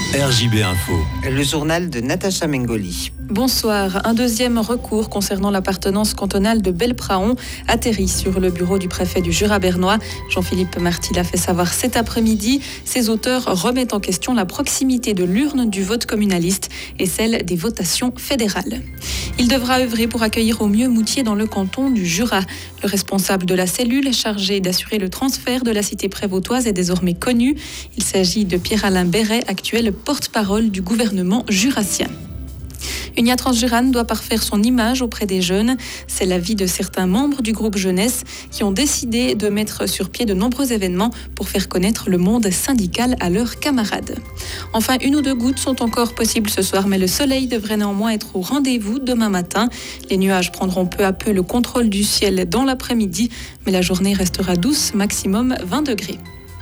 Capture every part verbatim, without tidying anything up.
R J B Info. Le journal de Natacha Mengoli. Bonsoir. Un deuxième recours concernant l'appartenance cantonale de Belpraon atterrit sur le bureau du préfet du Jura bernois. Jean-Philippe Marty l'a fait savoir cet après-midi. Ses auteurs remettent en question la proximité de l'urne du vote communaliste et celle des votations fédérales. Il devra œuvrer pour accueillir au mieux Moutier dans le canton du Jura. Le responsable de la cellule chargée d'assurer le transfert de la cité prévôtoise est désormais connu. Il s'agit de Pierre-Alain Béret, actuel porte-parole du gouvernement jurassien. Unia Transjurane doit parfaire son image auprès des jeunes. C'est l'avis de certains membres du groupe jeunesse qui ont décidé de mettre sur pied de nombreux événements pour faire connaître le monde syndical à leurs camarades. Enfin, une ou deux gouttes sont encore possibles ce soir, mais le soleil devrait néanmoins être au rendez-vous demain matin. Les nuages prendront peu à peu le contrôle du ciel dans l'après-midi, mais la journée restera douce, maximum vingt degrés.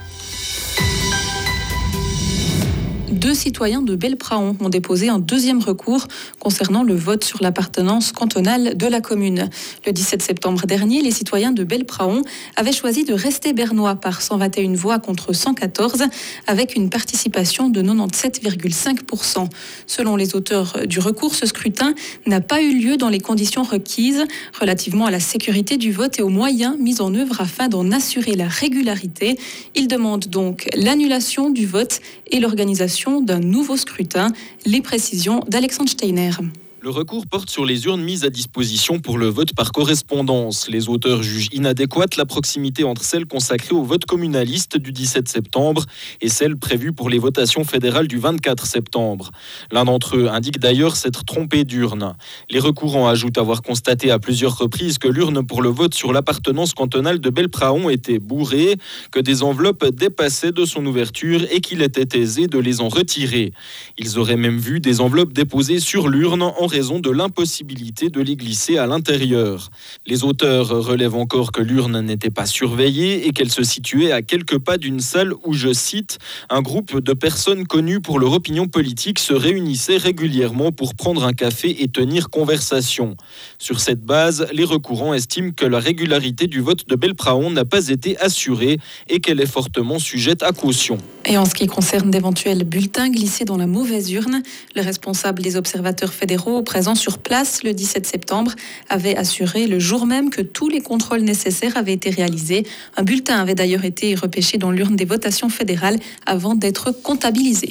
Deux citoyens de Belpraon ont déposé un deuxième recours concernant le vote sur l'appartenance cantonale de la commune. Le dix-sept septembre dernier, les citoyens de Belpraon avaient choisi de rester bernois par cent vingt et une voix contre cent quatorze, avec une participation de quatre-vingt-dix-sept virgule cinq pour cent. Selon les auteurs du recours, ce scrutin n'a pas eu lieu dans les conditions requises relativement à la sécurité du vote et aux moyens mis en œuvre afin d'en assurer la régularité. Ils demandent donc l'annulation du vote et l'organisation d'un nouveau scrutin. Les précisions d'Alexandre Steiner. Le recours porte sur les urnes mises à disposition pour le vote par correspondance. Les auteurs jugent inadéquate la proximité entre celles consacrées au vote communaliste du dix-sept septembre et celles prévues pour les votations fédérales du vingt-quatre septembre. L'un d'entre eux indique d'ailleurs s'être trompé d'urne. Les recourants ajoutent avoir constaté à plusieurs reprises que l'urne pour le vote sur l'appartenance cantonale de Belpraon était bourrée, que des enveloppes dépassaient de son ouverture et qu'il était aisé de les en retirer. Ils auraient même vu des enveloppes déposées sur l'urne en raison de l'impossibilité de les glisser à l'intérieur. Les auteurs relèvent encore que l'urne n'était pas surveillée et qu'elle se situait à quelques pas d'une salle où, je cite, un groupe de personnes connues pour leur opinion politique se réunissait régulièrement pour prendre un café et tenir conversation. Sur cette base, les recourants estiment que la régularité du vote de Belpraon n'a pas été assurée et qu'elle est fortement sujette à caution. Et en ce qui concerne d'éventuels bulletins glissés dans la mauvaise urne, le responsable des observateurs fédéraux présents sur place le dix-sept septembre avait assuré le jour même que tous les contrôles nécessaires avaient été réalisés. Un bulletin avait d'ailleurs été repêché dans l'urne des votations fédérales avant d'être comptabilisé.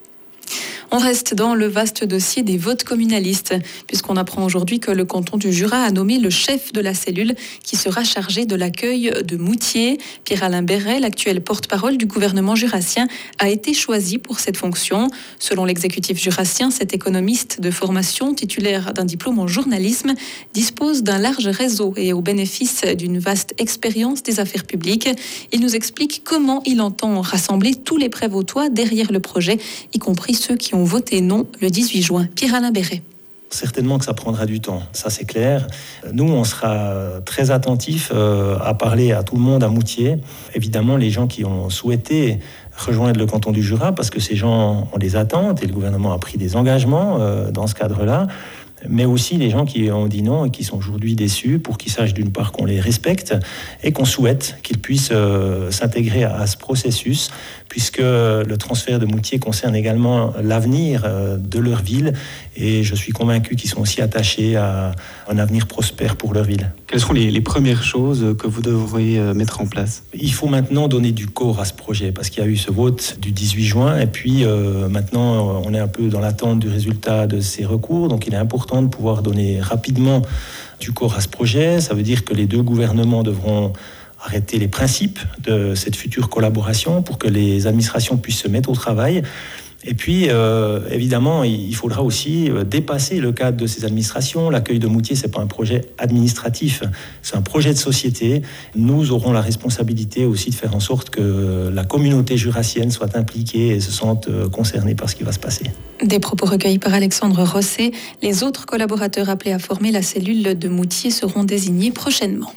On reste dans le vaste dossier des votes communalistes, puisqu'on apprend aujourd'hui que le canton du Jura a nommé le chef de la cellule qui sera chargé de l'accueil de Moutier. Pierre-Alain Béret, l'actuel porte-parole du gouvernement jurassien, a été choisi pour cette fonction. Selon l'exécutif jurassien, cet économiste de formation, titulaire d'un diplôme en journalisme, dispose d'un large réseau et au bénéfice d'une vaste expérience des affaires publiques. Il nous explique comment il entend rassembler tous les prévôtois derrière le projet, y compris ceux qui ont voté non le dix-huit juin. Pierre-Alain Béret. Certainement que ça prendra du temps, ça c'est clair. Nous, on sera très attentifs à parler à tout le monde à Moutier. Évidemment, les gens qui ont souhaité rejoindre le canton du Jura, parce que ces gens ont des attentes et le gouvernement a pris des engagements dans ce cadre-là, mais aussi les gens qui ont dit non et qui sont aujourd'hui déçus, pour qu'ils sachent d'une part qu'on les respecte et qu'on souhaite qu'ils puissent euh, s'intégrer à, à ce processus, puisque le transfert de Moutier concerne également l'avenir euh, de leur ville et je suis convaincu qu'ils sont aussi attachés à un avenir prospère pour leur ville. Quelles seront les, les premières choses que vous devriez mettre en place ? Il faut maintenant donner du corps à ce projet parce qu'il y a eu ce vote du dix-huit juin et puis euh, maintenant on est un peu dans l'attente du résultat de ces recours, donc il est important de pouvoir donner rapidement du corps à ce projet. Ça veut dire que les deux gouvernements devront arrêter les principes de cette future collaboration pour que les administrations puissent se mettre au travail. Et puis, euh, évidemment, il faudra aussi dépasser le cadre de ces administrations. L'accueil de Moutier, ce n'est pas un projet administratif, c'est un projet de société. Nous aurons la responsabilité aussi de faire en sorte que la communauté jurassienne soit impliquée et se sente concernée par ce qui va se passer. Des propos recueillis par Alexandre Rosset. Les autres collaborateurs appelés à former la cellule de Moutier seront désignés prochainement.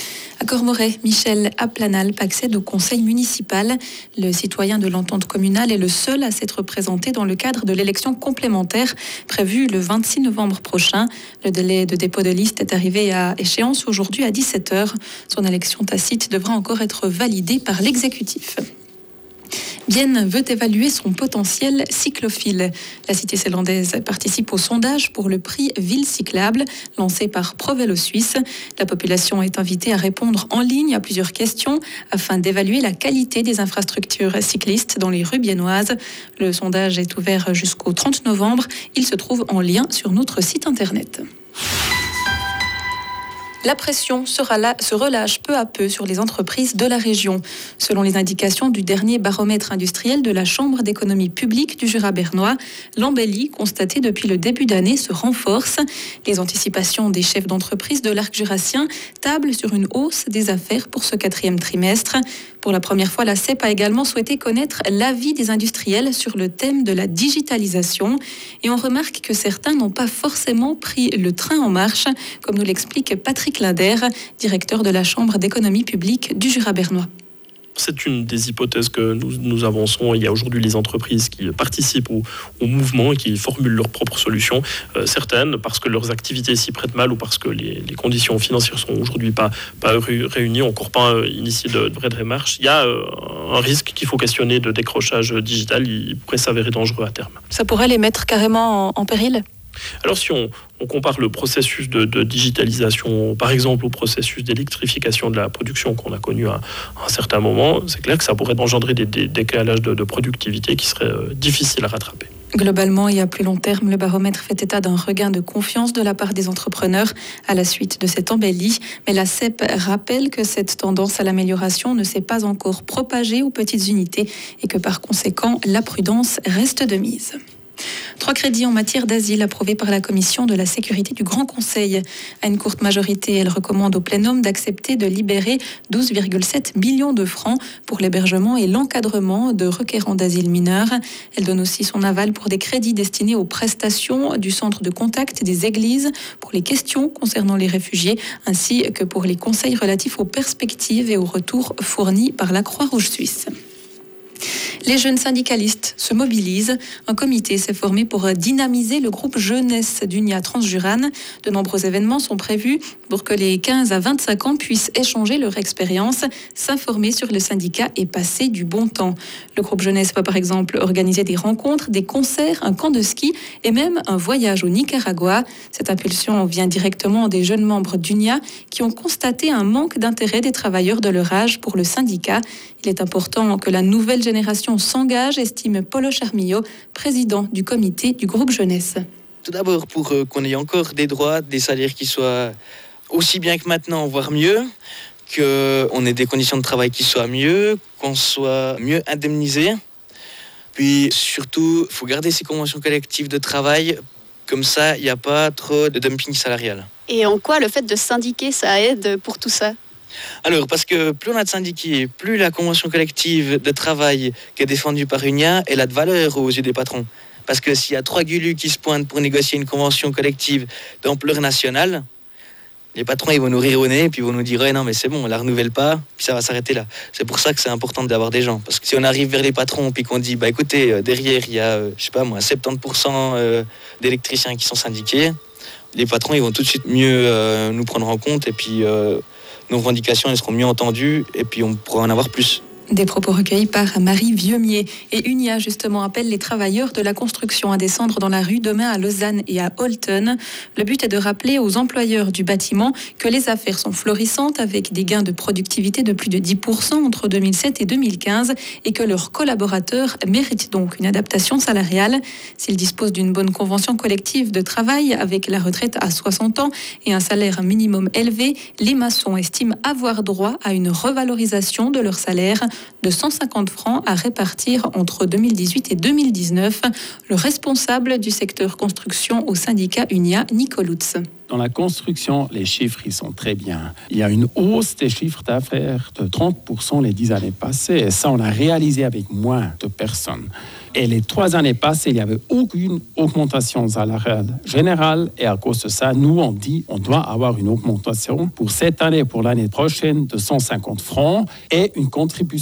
À Cormoret, Michel Aplanalp accède au conseil municipal. Le citoyen de l'entente communale est le seul à s'être présenté dans le cadre de l'élection complémentaire prévue le vingt-six novembre prochain. Le délai de dépôt de liste est arrivé à échéance aujourd'hui à dix-sept heures. Son élection tacite devra encore être validée par l'exécutif. Bienne veut évaluer son potentiel cyclophile. La cité zélandaise participe au sondage pour le prix Ville cyclable lancé par Provélo Suisse. La population est invitée à répondre en ligne à plusieurs questions afin d'évaluer la qualité des infrastructures cyclistes dans les rues biennoises. Le sondage est ouvert jusqu'au trente novembre. Il se trouve en lien sur notre site internet. La pression sera là, se relâche peu à peu sur les entreprises de la région. Selon les indications du dernier baromètre industriel de la Chambre d'économie publique du Jura bernois, l'embellie constatée depuis le début d'année se renforce. Les anticipations des chefs d'entreprise de l'arc jurassien tablent sur une hausse des affaires pour ce quatrième trimestre. Pour la première fois, la C E P a également souhaité connaître l'avis des industriels sur le thème de la digitalisation. Et on remarque que certains n'ont pas forcément pris le train en marche, comme nous l'explique Patrick Linder, directeur de la Chambre d'économie publique du Jura bernois. C'est une des hypothèses que nous, nous avançons. Il y a aujourd'hui les entreprises qui participent au, au mouvement et qui formulent leurs propres solutions. Euh, certaines parce que leurs activités s'y prêtent mal ou parce que les, les conditions financières sont aujourd'hui pas, pas réunies, encore pas euh, initié de, de vraies démarches. Il y a euh, un risque qu'il faut questionner de décrochage digital. Il pourrait s'avérer dangereux à terme. Ça pourrait les mettre carrément en, en péril ? Alors si on, on compare le processus de, de digitalisation, par exemple, au processus d'électrification de la production qu'on a connu à, à un certain moment, c'est clair que ça pourrait engendrer des, des décalages de, de productivité qui seraient euh, difficiles à rattraper. Globalement et à plus long terme, le baromètre fait état d'un regain de confiance de la part des entrepreneurs à la suite de cette embellie. Mais la C E P rappelle que cette tendance à l'amélioration ne s'est pas encore propagée aux petites unités et que par conséquent, la prudence reste de mise. Trois crédits en matière d'asile approuvés par la Commission de la sécurité du Grand Conseil. À une courte majorité, elle recommande au plénum d'accepter de libérer douze virgule sept millions de francs pour l'hébergement et l'encadrement de requérants d'asile mineurs. Elle donne aussi son aval pour des crédits destinés aux prestations du centre de contact des églises, pour les questions concernant les réfugiés, ainsi que pour les conseils relatifs aux perspectives et aux retours fournis par la Croix-Rouge suisse. Les jeunes syndicalistes se mobilisent. Un comité s'est formé pour dynamiser le groupe jeunesse d'U N I A Transjurane. De nombreux événements sont prévus pour que les quinze à vingt-cinq ans puissent échanger leur expérience, s'informer sur le syndicat et passer du bon temps. Le groupe jeunesse va par exemple organiser des rencontres, des concerts, un camp de ski et même un voyage au Nicaragua. Cette impulsion vient directement des jeunes membres d'U N I A qui ont constaté un manque d'intérêt des travailleurs de leur âge pour le syndicat. Il est important que la nouvelle génération s'engage, estime Paulo Charmillo, président du comité du groupe jeunesse. Tout d'abord pour euh, qu'on ait encore des droits, des salaires qui soient aussi bien que maintenant, voire mieux, qu'on ait des conditions de travail qui soient mieux, qu'on soit mieux indemnisé. Puis surtout, il faut garder ces conventions collectives de travail, comme ça il n'y a pas trop de dumping salarial. Et en quoi le fait de syndiquer, ça aide pour tout ça ? Alors, parce que plus on a de syndiqués, plus la convention collective de travail qui est défendue par U N I A, elle a de valeur aux yeux des patrons. Parce que s'il y a trois gulus qui se pointent pour négocier une convention collective d'ampleur nationale, les patrons ils vont nous rire au nez, puis ils vont nous dire ouais, non mais c'est bon, on la renouvelle pas, puis ça va s'arrêter là. C'est pour ça que c'est important d'avoir des gens. Parce que si on arrive vers les patrons, puis qu'on dit bah écoutez, derrière il y a, je sais pas moi, soixante-dix pour cent d'électriciens qui sont syndiqués, les patrons ils vont tout de suite mieux euh, nous prendre en compte, et puis euh, nos revendications elles seront mieux entendues, et puis on pourra en avoir plus. Des propos recueillis par Marie Vieumier. Et U N I A, justement, appelle les travailleurs de la construction à descendre dans la rue demain à Lausanne et à Olten. Le but est de rappeler aux employeurs du bâtiment que les affaires sont florissantes avec des gains de productivité de plus de dix pour cent entre deux mille sept et deux mille quinze et que leurs collaborateurs méritent donc une adaptation salariale. S'ils disposent d'une bonne convention collective de travail avec la retraite à soixante ans et un salaire minimum élevé, les maçons estiment avoir droit à une revalorisation de leur salaire de cent cinquante francs à répartir entre deux mille dix-huit et deux mille dix-neuf. Le responsable du secteur construction au syndicat U N I A, Nico Lutz. Dans la construction, les chiffres ils sont très bien. Il y a une hausse des chiffres d'affaires de trente pour cent les dix années passées. Et ça, on l'a réalisé avec moins de personnes. Et les trois années passées, il n'y avait aucune augmentation salariale générale. Et à cause de ça, nous, on dit on doit avoir une augmentation pour cette année et pour l'année prochaine de cent cinquante francs et une contribution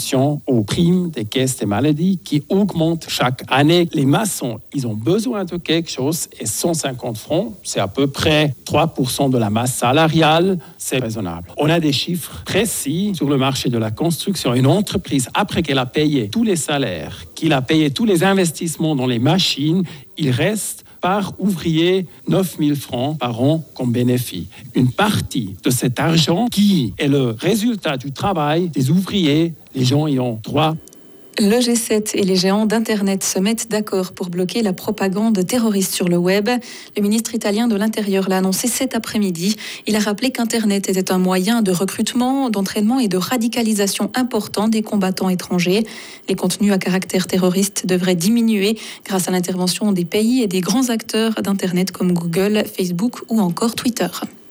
contribution aux primes des caisses des maladies qui augmentent chaque année. Les maçons, ils ont besoin de quelque chose et cent cinquante francs, c'est à peu près trois pour cent de la masse salariale, c'est raisonnable. On a des chiffres précis sur le marché de la construction. Une entreprise, après qu'elle a payé tous les salaires, qu'il a payé tous les investissements dans les machines, il reste par ouvrier neuf mille francs par an comme bénéfice. Une partie de cet argent qui est le résultat du travail des ouvriers, les gens y ont droit. Le G sept et les géants d'Internet se mettent d'accord pour bloquer la propagande terroriste sur le web. Le ministre italien de l'Intérieur l'a annoncé cet après-midi. Il a rappelé qu'Internet était un moyen de recrutement, d'entraînement et de radicalisation important des combattants étrangers. Les contenus à caractère terroriste devraient diminuer grâce à l'intervention des pays et des grands acteurs d'Internet comme Google, Facebook ou encore Twitter.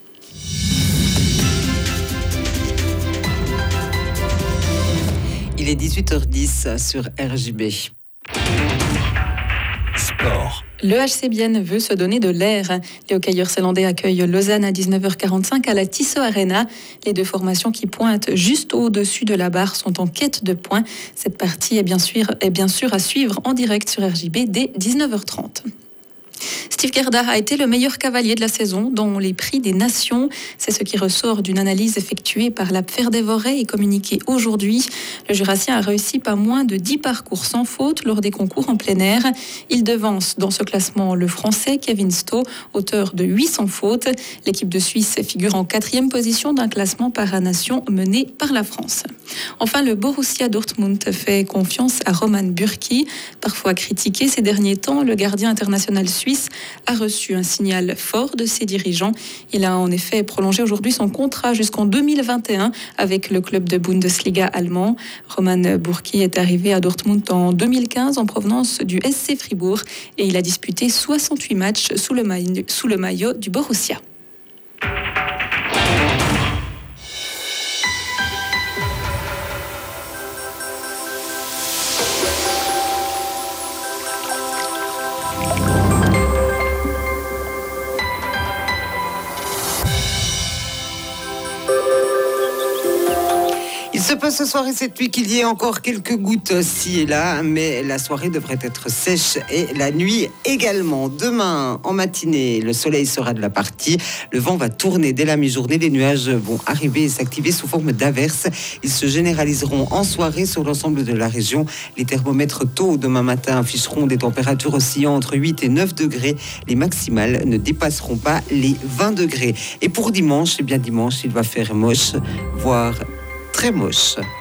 Il est dix-huit heures dix sur R J B. Sport. Le H C Bienne veut se donner de l'air. Les hockeyeurs zélandais accueillent Lausanne à dix-neuf heures quarante-cinq à la Tissot Arena. Les deux formations qui pointent juste au-dessus de la barre sont en quête de points. Cette partie est bien sûr, est bien sûr à suivre en direct sur R J B dès dix-neuf heures trente. Steve Gerda a été le meilleur cavalier de la saison dans les prix des nations. C'est ce qui ressort d'une analyse effectuée par la Pferdevorrei et communiquée aujourd'hui. Le Jurassien a réussi pas moins de dix parcours sans faute lors des concours en plein air. Il devance dans ce classement le Français Kevin Stowe, auteur de huit sans faute. L'équipe de Suisse figure en quatrième position d'un classement par nation mené par la France. Enfin, le Borussia Dortmund fait confiance à Roman Bürki. Parfois critiqué ces derniers temps, le gardien international suisse a reçu un signal fort de ses dirigeants. Il a en effet prolongé aujourd'hui son contrat jusqu'en deux mille vingt et un avec le club de Bundesliga allemand. Roman Bürki est arrivé à Dortmund en deux mille quinze en provenance du S C Fribourg et il a disputé soixante-huit matchs sous le maillot, sous le maillot du Borussia. Il se peut ce soir et cette nuit qu'il y ait encore quelques gouttes ci et là, mais la soirée devrait être sèche et la nuit également. Demain, en matinée, le soleil sera de la partie. Le vent va tourner dès la mi-journée. Les nuages vont arriver et s'activer sous forme d'averses. Ils se généraliseront en soirée sur l'ensemble de la région. Les thermomètres tôt demain matin afficheront des températures oscillant entre huit et neuf degrés. Les maximales ne dépasseront pas les vingt degrés. Et pour dimanche, eh bien dimanche, il va faire moche, voire très moche.